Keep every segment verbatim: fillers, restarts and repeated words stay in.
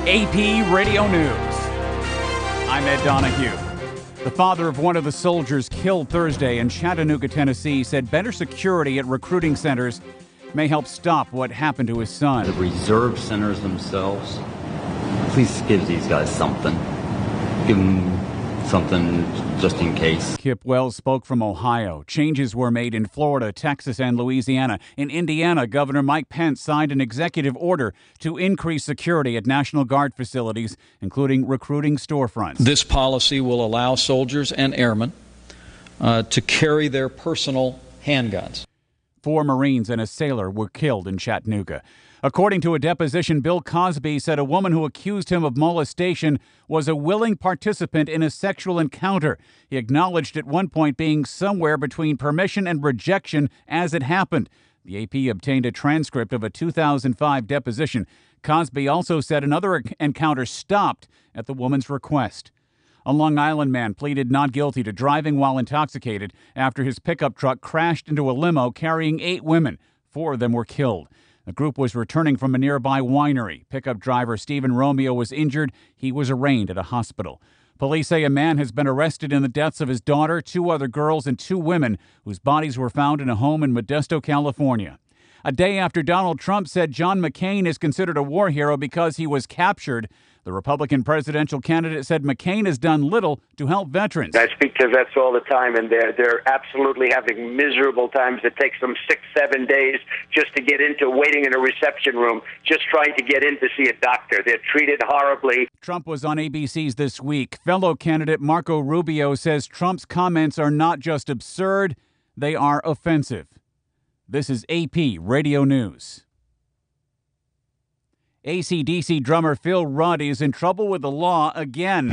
A P Radio News. I'm Ed Donahue. The father of one of the soldiers killed Thursday in Chattanooga, Tennessee, said better security at recruiting centers may help stop what happened to his son. The reserve centers themselves, please give these guys something. Give them something just in case. Kip Wells spoke from Ohio. Changes were made in Florida, Texas, and Louisiana. In Indiana, Governor Mike Pence signed an executive order to increase security at National Guard facilities, including recruiting storefronts. This policy will allow soldiers and airmen uh, to carry their personal handguns. Four Marines and a sailor were killed in Chattanooga. According to a deposition, Bill Cosby said a woman who accused him of molestation was a willing participant in a sexual encounter. He acknowledged at one point being somewhere between permission and rejection as it happened. The A P obtained a transcript of a two thousand five deposition. Cosby also said another encounter stopped at the woman's request. A Long Island man pleaded not guilty to driving while intoxicated after his pickup truck crashed into a limo carrying eight women. Four of them were killed. The group was returning from a nearby winery. Pickup driver Stephen Romeo was injured. He was arraigned at a hospital. Police say a man has been arrested in the deaths of his daughter, two other girls, and two women whose bodies were found in a home in Modesto, California. A day after Donald Trump said John McCain is considered a war hero because he was captured, the Republican presidential candidate said McCain has done little to help veterans. I speak to vets all the time, and they're, they're absolutely having miserable times. It takes them six, seven days just to get into waiting in a reception room, just trying to get in to see a doctor. They're treated horribly. Trump was on A B C's This Week. Fellow candidate Marco Rubio says Trump's comments are not just absurd, they are offensive. This is A P Radio News. A C D C drummer Phil Rudd is in trouble with the law again.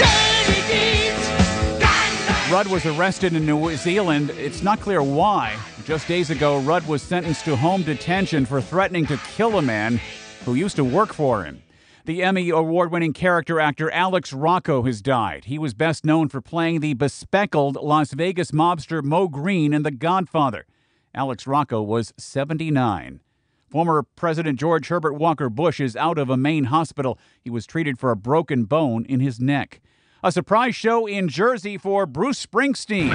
Rudd was arrested in New Zealand. It's not clear why. Just days ago, Rudd was sentenced to home detention for threatening to kill a man who used to work for him. The Emmy award-winning character actor Alex Rocco has died. He was best known for playing the bespectacled Las Vegas mobster Mo Green in The Godfather. Alex Rocco was seventy-nine. Former President George Herbert Walker Bush is out of a Maine hospital. He was treated for a broken bone in his neck. A surprise show in Jersey for Bruce Springsteen.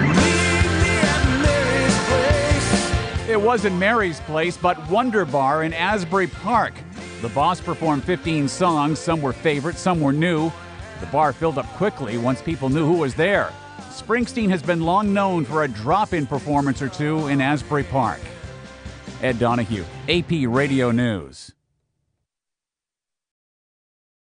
It wasn't Mary's Place, but Wonder Bar in Asbury Park. The Boss performed fifteen songs. Some were favorites, some were new. The bar filled up quickly once people knew who was there. Springsteen has been long known for a drop-in performance or two in Asbury Park. Ed Donahue, A P Radio News.